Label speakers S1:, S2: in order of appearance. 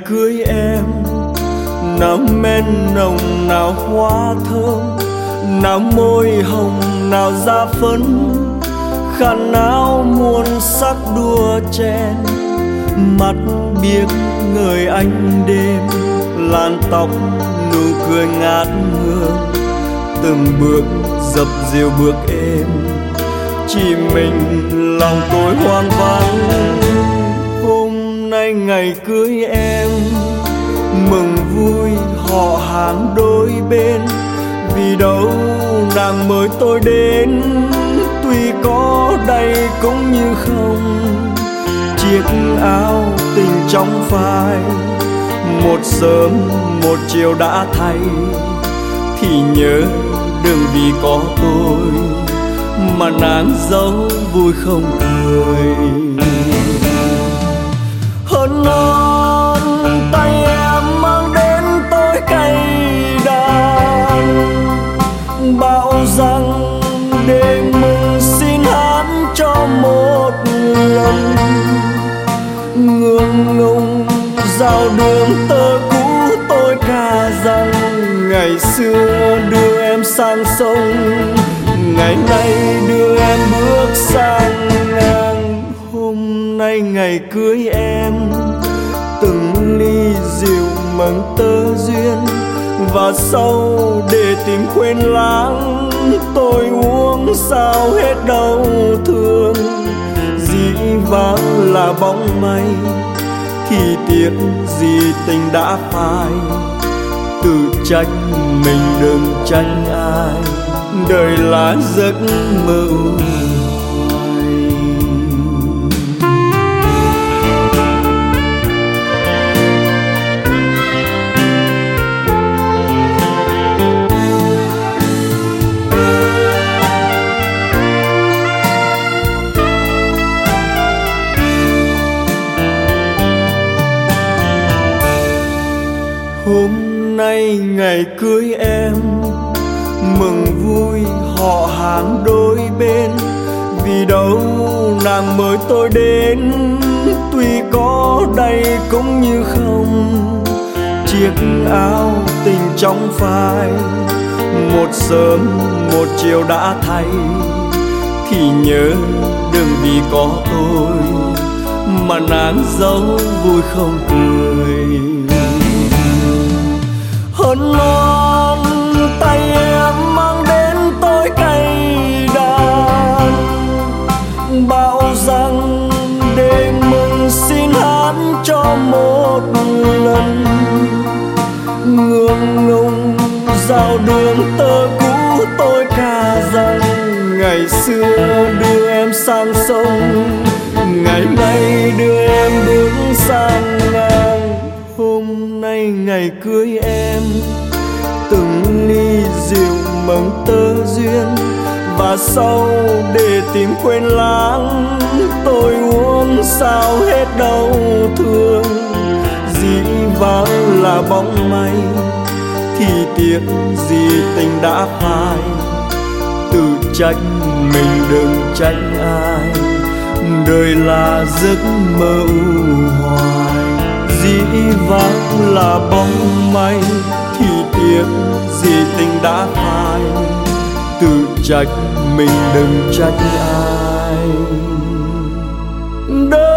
S1: cưới em, nào men nồng nào hoa thơm, nào môi hồng nào da phấn, khăn áo muôn sắc đua chen, mắt biếc ngời ánh đêm, làn tóc nụ cười ngát hương, từng bước dập dìu bước êm, chỉ mình lòng tôi hoang vắng. Hôm nay ngày cưới em, mừng vui họ hàng đôi bên, vì đâu nàng mời tôi đến, tuy có đây cũng như không. Chiếc áo tình trong phai, một sớm một chiều đã thay, thì nhớ đừng vì có tôi mà nàng dấu vui không cười. Hơn non tay em mang đến tôi cây đàn, bảo rằng để mừng xin hát cho một lần. Ngượng ngùng giao đường tơ cũ tôi ca rằng, ngày xưa đưa em sang sông, ngày nay đưa em bước sang ngang. Hôm nay ngày cưới em, từng ly rượu mừng tơ duyên, và sau để tìm quên lãng, tôi uống sao hết đau thương. Dĩ vãng là bóng mây, thì tiếc gì tình đã phai. Tự trách mình đừng trách ai, đời là giấc mơ hoài. Hôm nay ngày cưới em, mừng vui họ hàng đôi bên, vì đâu nàng mời tôi đến, tuy có đây cũng như không. Chiếc áo tình trong phai, một sớm một chiều đã thay, thì nhớ đừng vì có tôi mà nàng dấu vui không cười. Hơn non tay em mang đến tôi cây đàn, bảo rằng để mừng xin hát cho một lần. Ngượng ngùng giao đường tơ cũ tôi ca rằng, ngày xưa đưa em sang sông, ngày nay đưa em bước sang ngang. Hôm nay ngày cưới em, từng ly rượu mừng tơ duyên, và sau để tìm quên lãng, tôi uống sao hết đau thương. Dĩ vãng là bóng mây, thì tiếc gì tình đã phai. Tự trách mình đừng trách ai, đời là giấc mơ hoài. Dĩ vãng là bóng mây, thì tiếc gì tình đã phai. Tự trách mình đừng trách ai.